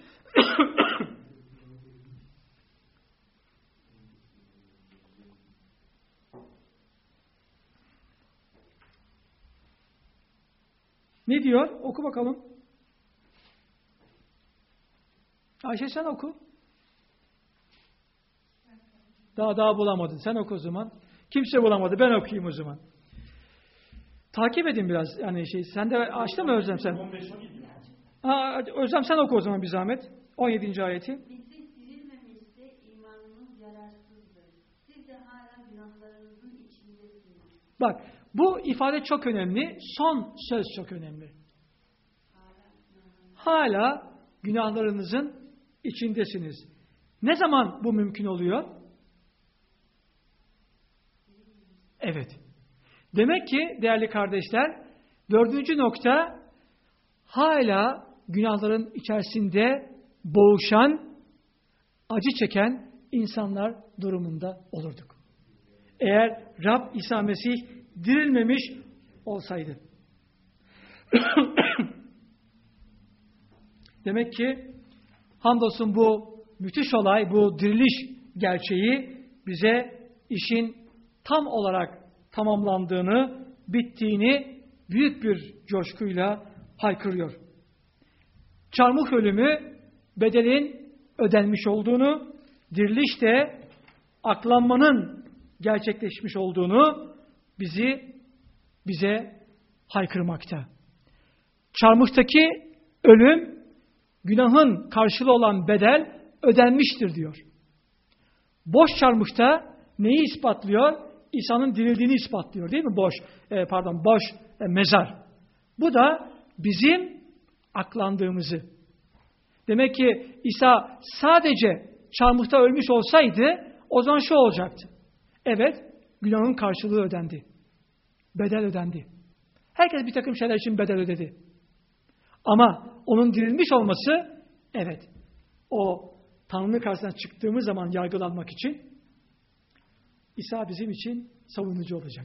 Ne diyor? Oku bakalım. Ayşe sen oku. Daha daha bulamadın. Sen oku o zaman. Kimse bulamadı. Ben okuyayım o zaman. Takip edin biraz. Yani şey, sen de açtın mı Özlem sen? Ha, Özlem sen oku o zaman bir zahmet. on yedinci ayeti. Bizi dirilmemişse imanımız yararsızdır. Siz de hala günahlarınızın içindesiniz. Bak, bu ifade çok önemli. Son söz çok önemli. Hala günahlarınızın içindesiniz. Ne zaman bu mümkün oluyor? Evet. Demek ki değerli kardeşler, dördüncü nokta, hala günahların içerisinde boğuşan, acı çeken insanlar durumunda olurduk. Eğer Rab İsa Mesih dirilmemiş olsaydı. Demek ki hamdolsun bu müthiş olay, bu diriliş gerçeği bize işin tam olarak tamamlandığını, bittiğini büyük bir coşkuyla haykırıyor. Çarmıh ölümü bedelin ödenmiş olduğunu, diriliş de aklanmanın gerçekleşmiş olduğunu bizi bize haykırmakta. Çarmıhtaki ölüm, günahın karşılığı olan bedel ödenmiştir diyor. Boş çarmıhta neyi ispatlıyor? İsa'nın dirildiğini ispatlıyor değil mi? Boş, e, pardon, boş e, mezar. Bu da bizim aklandığımızı. Demek ki İsa sadece çarmıhta ölmüş olsaydı o zaman şu olacaktı. Evet, günahın karşılığı ödendi. Bedel ödendi. Herkes bir takım şeyler için bedel ödedi. Ama onun dirilmiş olması, evet, o Tanrı'nın karşısına çıktığımız zaman yargılanmak için İsa bizim için savunucu olacak.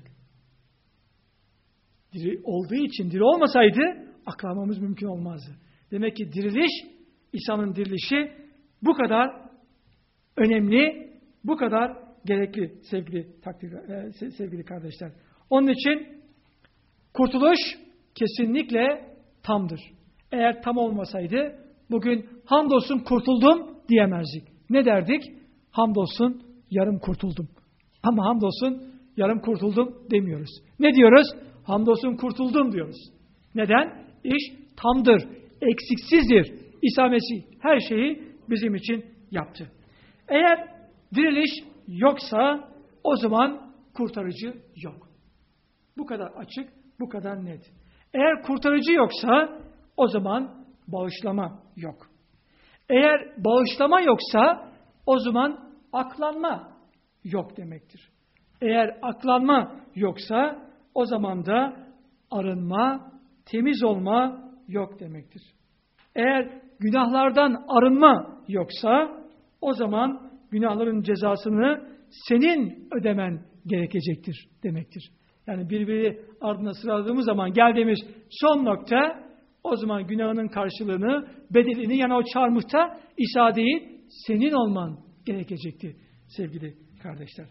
Diri olduğu için, diri olmasaydı aklanmamız mümkün olmazdı. Demek ki diriliş, İsa'nın dirilişi bu kadar önemli, bu kadar gerekli sevgili takdir, sevgili kardeşler. Onun için kurtuluş kesinlikle tamdır. Eğer tam olmasaydı bugün hamdolsun kurtuldum diyemezdik. Ne derdik? Hamdolsun yarım kurtuldum. Ama hamdolsun yarım kurtuldum demiyoruz. Ne diyoruz? Hamdolsun kurtuldum diyoruz. Neden? İş tamdır, eksiksizdir. İsa Mesih her şeyi bizim için yaptı. Eğer diriliş yoksa o zaman kurtarıcı yok. Bu kadar açık, bu kadar net. Eğer kurtarıcı yoksa o zaman bağışlama yok. Eğer bağışlama yoksa o zaman aklanma yok demektir. Eğer aklanma yoksa o zaman da arınma, temiz olma yok demektir. Eğer günahlardan arınma yoksa o zaman günahların cezasını senin ödemen gerekecektir demektir. Yani birbiri ardına sıraladığımız zaman geldiğimiz son nokta, o zaman günahının karşılığını, bedelini, yani o çarmıhta İsa değil, senin olman gerekecekti sevgili kardeşler.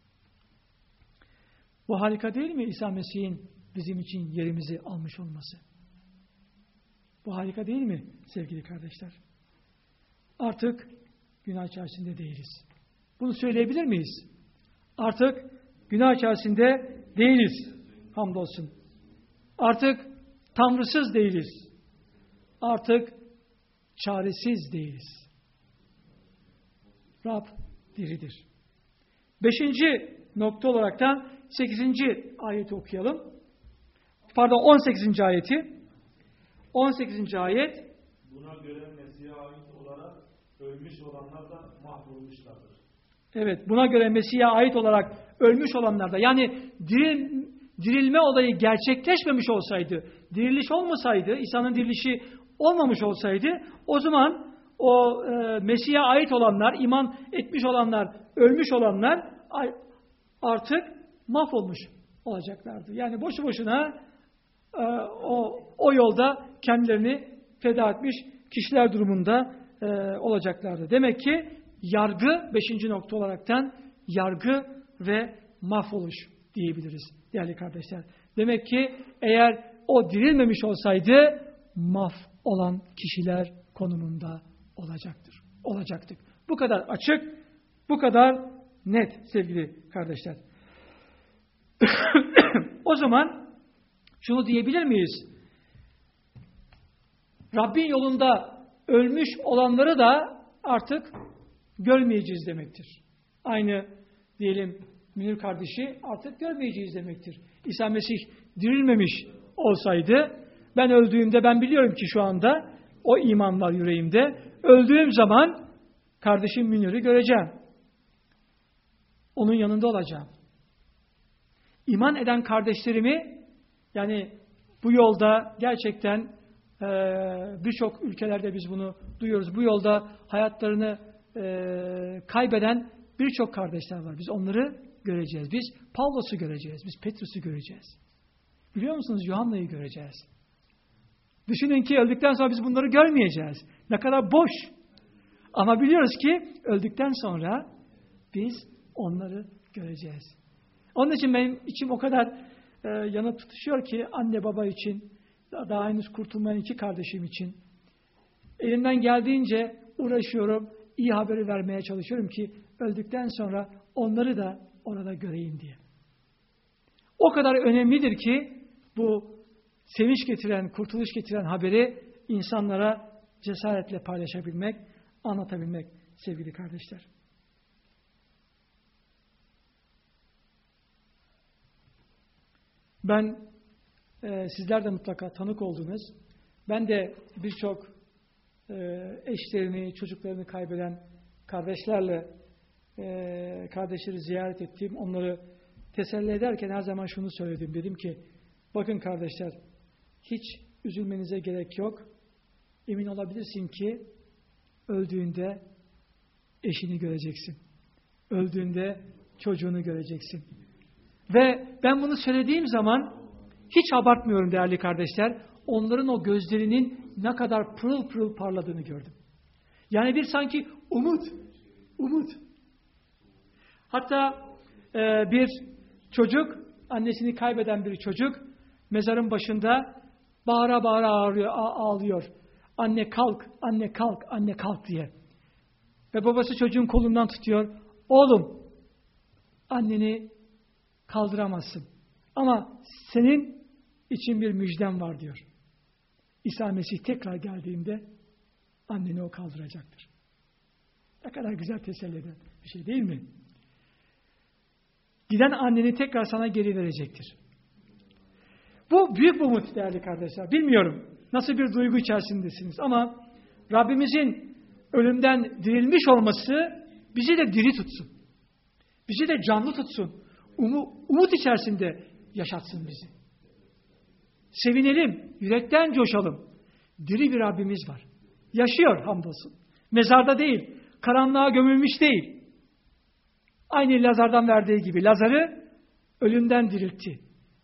Bu harika değil mi İsa Mesih'in bizim için yerimizi almış olması? Bu harika değil mi sevgili kardeşler? Artık günah içerisinde değiliz. Bunu söyleyebilir miyiz? Artık günah içerisinde değiliz. Hamdolsun. Artık tanrısız değiliz. Artık çaresiz değiliz. Rab diridir. Beşinci nokta olarak da sekizinci ayeti okuyalım. Pardon on sekizinci ayeti. on sekizinci ayet. Buna göre Mesih'e ait olarak ölmüş olanlar da mahvolmuşlardır. Evet, buna göre Mesih'e ait olarak ölmüş olanlar da, yani diril, dirilme olayı gerçekleşmemiş olsaydı, diriliş olmasaydı, İsa'nın dirilişi olmamış olsaydı, o zaman o e, Mesih'e ait olanlar, iman etmiş olanlar, ölmüş olanlar artık mahvolmuş olacaklardı. Yani boşu boşuna e, o, o yolda kendilerini feda etmiş kişiler durumunda e, olacaklardı. Demek ki yargı, beşinci nokta olaraktan yargı ve mahvoluş diyebiliriz değerli kardeşler. Demek ki eğer o dirilmemiş olsaydı mahv olan kişiler konumunda olacaktır. Olacaktık. Bu kadar açık, bu kadar net sevgili kardeşler. O zaman şunu diyebilir miyiz? Rabbin yolunda ölmüş olanları da artık görmeyeceğiz demektir. Aynı diyelim Münir kardeşi artık görmeyeceğiz demektir. İsa Mesih dirilmemiş olsaydı, ben öldüğümde, ben biliyorum ki şu anda o iman var yüreğimde. Öldüğüm zaman kardeşim Münir'i göreceğim. Onun yanında olacağım. İman eden kardeşlerimi, yani bu yolda gerçekten e, birçok ülkelerde biz bunu duyuyoruz. Bu yolda hayatlarını e, kaybeden birçok kardeşler var. Biz onları göreceğiz. Biz Pavlos'u göreceğiz. Biz Petrus'u göreceğiz. Biliyor musunuz? Yuhanna'yı göreceğiz. Düşünün ki öldükten sonra biz bunları görmeyeceğiz. Ne kadar boş. Ama biliyoruz ki öldükten sonra biz onları göreceğiz. Onun için benim içim o kadar e, yanıp tutuşuyor ki anne baba için, daha henüz kurtulmayan iki kardeşim için. Elimden geldiğince uğraşıyorum, iyi haberi vermeye çalışıyorum ki öldükten sonra onları da orada göreyim diye. O kadar önemlidir ki bu sevinç getiren, kurtuluş getiren haberi insanlara cesaretle paylaşabilmek, anlatabilmek sevgili kardeşler. Ben, e, sizler de mutlaka tanık oldunuz. Ben de birçok e, eşlerini, çocuklarını kaybeden kardeşlerle e, kardeşleri ziyaret ettiğim, onları teselli ederken her zaman şunu söyledim. Dedim ki, bakın kardeşler, hiç üzülmenize gerek yok. Emin olabilirsin ki öldüğünde eşini göreceksin. Öldüğünde çocuğunu göreceksin. Ve ben bunu söylediğim zaman hiç abartmıyorum değerli kardeşler. Onların o gözlerinin ne kadar pırıl pırıl parladığını gördüm. Yani bir sanki umut, umut. Hatta e, bir çocuk, annesini kaybeden bir çocuk mezarın başında bağıra bağıra ağlıyor, ağlıyor. Anne kalk, anne kalk, anne kalk diye. Ve babası çocuğun kolundan tutuyor. Oğlum, anneni kaldıramazsın. Ama senin için bir müjdem var diyor. İsa Mesih tekrar geldiğinde anneni o kaldıracaktır. Ne kadar güzel teselli eden bir şey değil mi? Giden anneni tekrar sana geri verecektir. Bu büyük bir umut değerli kardeşler. Bilmiyorum nasıl bir duygu içerisindesiniz ama Rabbimizin ölümden dirilmiş olması bizi de diri tutsun. Bizi de canlı tutsun. Umu, umut içerisinde yaşatsın bizi. Sevinelim, yürekten coşalım. Diri bir Rabbimiz var. Yaşıyor hamdolsun. Mezarda değil, karanlığa gömülmüş değil. Aynı Lazar'dan verdiği gibi Lazar'ı ölümden diriltti.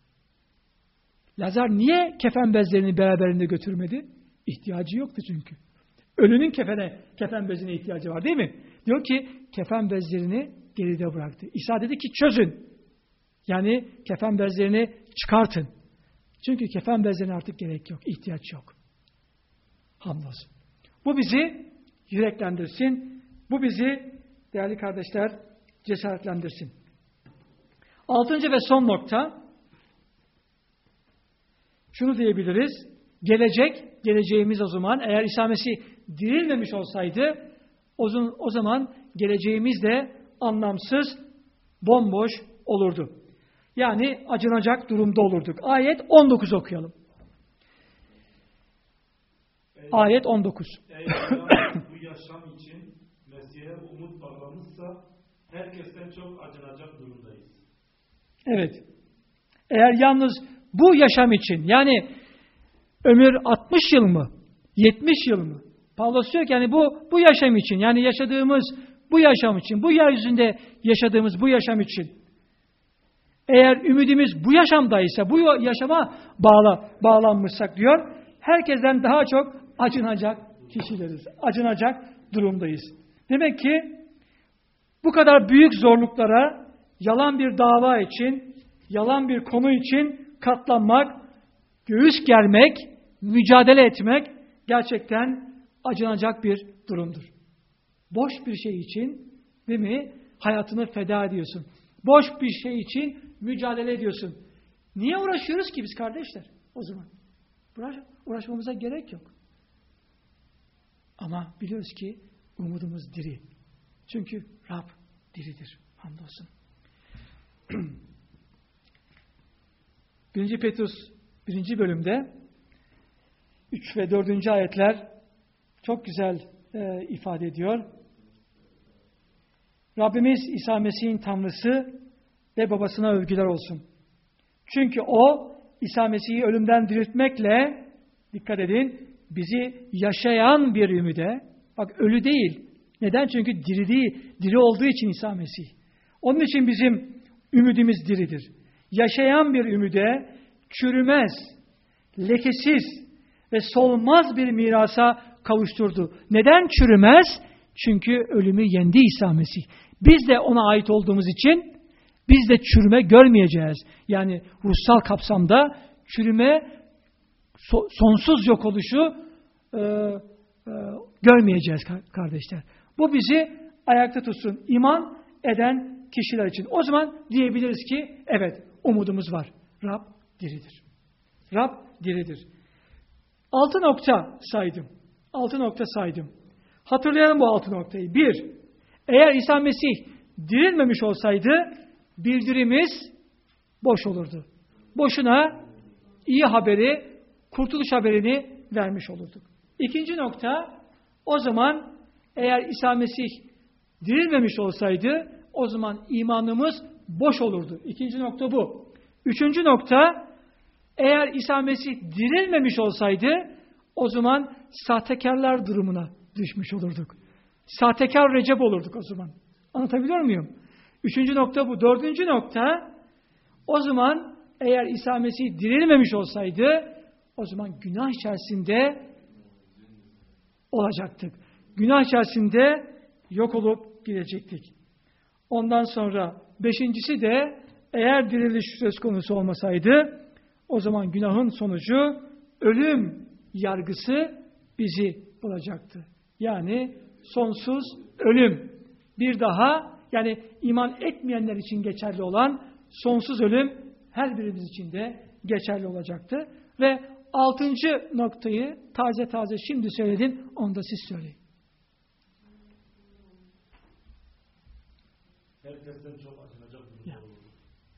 Lazar niye kefen bezlerini beraberinde götürmedi? İhtiyacı yoktu çünkü. Ölünün kefene, kefen bezine ihtiyacı var değil mi? Diyor ki kefen bezlerini geride bıraktı. İsa dedi ki çözün. Yani kefen bezlerini çıkartın. Çünkü kefen bezlerine artık gerek yok, ihtiyaç yok. Hamdolsun. Bu bizi yüreklendirsin. Bu bizi değerli kardeşler cesaretlendirsin. Altıncı ve son nokta, şunu diyebiliriz. Gelecek, geleceğimiz o zaman eğer İsa Mesih dirilmemiş olsaydı o zaman geleceğimiz de anlamsız, bomboş olurdu. Yani acınacak durumda olurduk. Ayet on dokuz okuyalım. Eğer, Ayet on dokuz. Eğer bu yaşam için Mesih'e umut bağlamışsa herkesten çok acınacak durumdayız. Evet. Eğer yalnız bu yaşam için, yani ömür altmış yıl mı? yetmiş yıl mı? Pavlos diyor ki yani bu, bu yaşam için, yani yaşadığımız bu yaşam için, bu yeryüzünde yaşadığımız bu yaşam için, eğer ümidimiz bu yaşamdaysa, bu yaşama bağla, bağlanmışsak diyor, herkesten daha çok acınacak kişileriz. Acınacak durumdayız. Demek ki bu kadar büyük zorluklara, yalan bir dava için, yalan bir konu için katlanmak, göğüs germek, mücadele etmek gerçekten acınacak bir durumdur. Boş bir şey için, değil mi? Hayatını feda ediyorsun. Boş bir şey için mücadele ediyorsun. Niye uğraşıyoruz ki biz kardeşler o zaman? Uğraş, uğraşmamıza gerek yok. Ama biliyoruz ki umudumuz diri. Çünkü Rab diridir. Hamdolsun. birinci Petrus birinci bölümde üç ve dördüncü ayetler çok güzel e, ifade ediyor. Rabbimiz İsa Mesih'in Tanrısı ve babasına övgüler olsun. Çünkü o İsa Mesih'i ölümden diriltmekle, dikkat edin, bizi yaşayan bir ümide, bak ölü değil. Neden? Çünkü diri değil, diri olduğu için İsa Mesih. Onun için bizim ümidimiz diridir. Yaşayan bir ümide çürümez, lekesiz ve solmaz bir mirasa kavuşturdu. Neden çürümez? Çünkü ölümü yendi İsa Mesih. Biz de ona ait olduğumuz için biz de çürüme görmeyeceğiz. Yani ruhsal kapsamda çürüme, so, sonsuz yok oluşu e, e, görmeyeceğiz kardeşler. Bu bizi ayakta tutsun. İman eden kişiler için. O zaman diyebiliriz ki evet, umudumuz var. Rab diridir. Rab diridir. Altı nokta saydım. Altı nokta saydım. Hatırlayalım bu altı noktayı. Bir, eğer İsa Mesih dirilmemiş olsaydı bildirimiz boş olurdu. Boşuna iyi haberi, kurtuluş haberini vermiş olurduk. İkinci nokta, o zaman eğer İsa Mesih dirilmemiş olsaydı o zaman imanımız boş olurdu. İkinci nokta bu. Üçüncü nokta, eğer İsa Mesih dirilmemiş olsaydı o zaman sahtekarlar durumuna düşmüş olurduk. Sahtekar Recep olurduk o zaman. Anlatabiliyor muyum? Üçüncü nokta bu. Dördüncü nokta, o zaman eğer İsa Mesih dirilmemiş olsaydı o zaman günah içerisinde olacaktık. Günah içerisinde yok olup gidecektik. Ondan sonra beşincisi de eğer diriliş söz konusu olmasaydı o zaman günahın sonucu ölüm yargısı bizi bulacaktı. Yani sonsuz ölüm. Bir daha, yani iman etmeyenler için geçerli olan sonsuz ölüm her birimiz için de geçerli olacaktı. Ve altıncı noktayı taze taze şimdi söyledim, onu da siz söyleyin. Herkesten çok acınacak bir durum olur.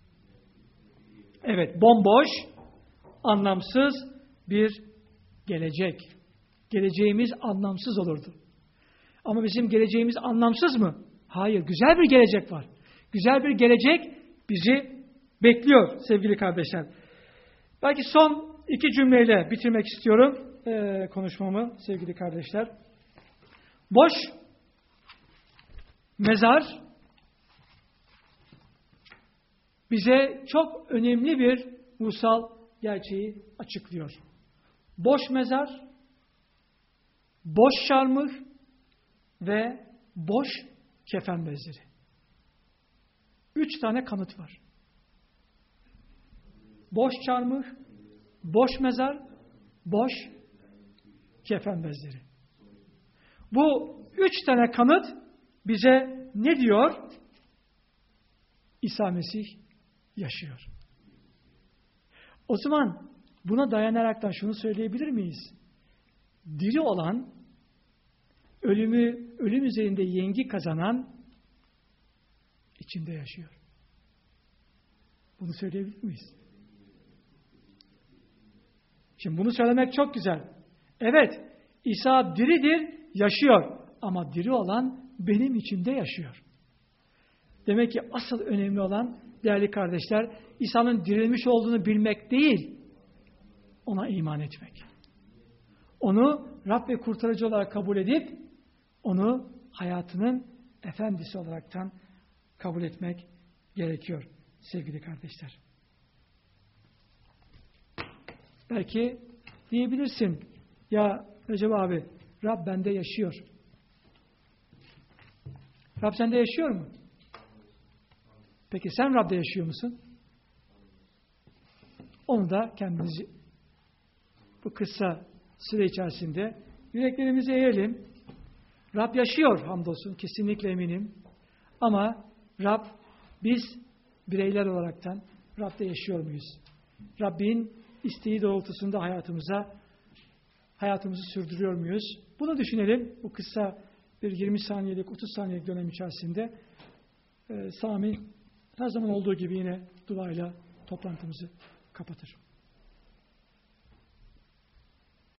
Evet, bomboş, anlamsız bir gelecek. Geleceğimiz anlamsız olurdu. Ama bizim geleceğimiz anlamsız mı? Hayır, güzel bir gelecek var. Güzel bir gelecek bizi bekliyor sevgili kardeşler. Belki son iki cümleyle bitirmek istiyorum e, konuşmamı sevgili kardeşler. Boş mezar bize çok önemli bir ruhsal gerçeği açıklıyor. Boş mezar, boş çarmıh ve boş kefen bezleri. Üç tane kanıt var. Boş çarmıh, boş mezar, boş kefenbezleri. Bu üç tane kanıt bize ne diyor? İsa Mesih yaşıyor. O zaman buna dayanaraktan şunu söyleyebilir miyiz? Diri olan, ölümü, ölüm üzerinde yengi kazanan içinde yaşıyor. Bunu söyleyebilir miyiz? Şimdi bunu söylemek çok güzel. Evet, İsa diridir, yaşıyor. Ama diri olan benim içimde yaşıyor. Demek ki asıl önemli olan değerli kardeşler, İsa'nın dirilmiş olduğunu bilmek değil, ona iman etmek. Onu Rab ve kurtarıcı olarak kabul edip, onu hayatının efendisi olaraktan kabul etmek gerekiyor sevgili kardeşler. Belki diyebilirsin, ya Recep abi, Rab bende yaşıyor. Rab sende yaşıyor mu? Peki sen Rab'de yaşıyor musun? Onu da kendimizi bu kısa süre içerisinde yüreklerimizi eğelim. Rab yaşıyor hamdolsun, kesinlikle eminim. Ama Rab, biz bireyler olaraktan Rab'de yaşıyor muyuz? Rabbin isteği doğrultusunda hayatımıza hayatımızı sürdürüyor muyuz? Bunu düşünelim. Bu kısa bir yirmi saniyelik, otuz saniyelik dönem içerisinde e, Sami her zaman olduğu gibi yine duayla toplantımızı kapatır.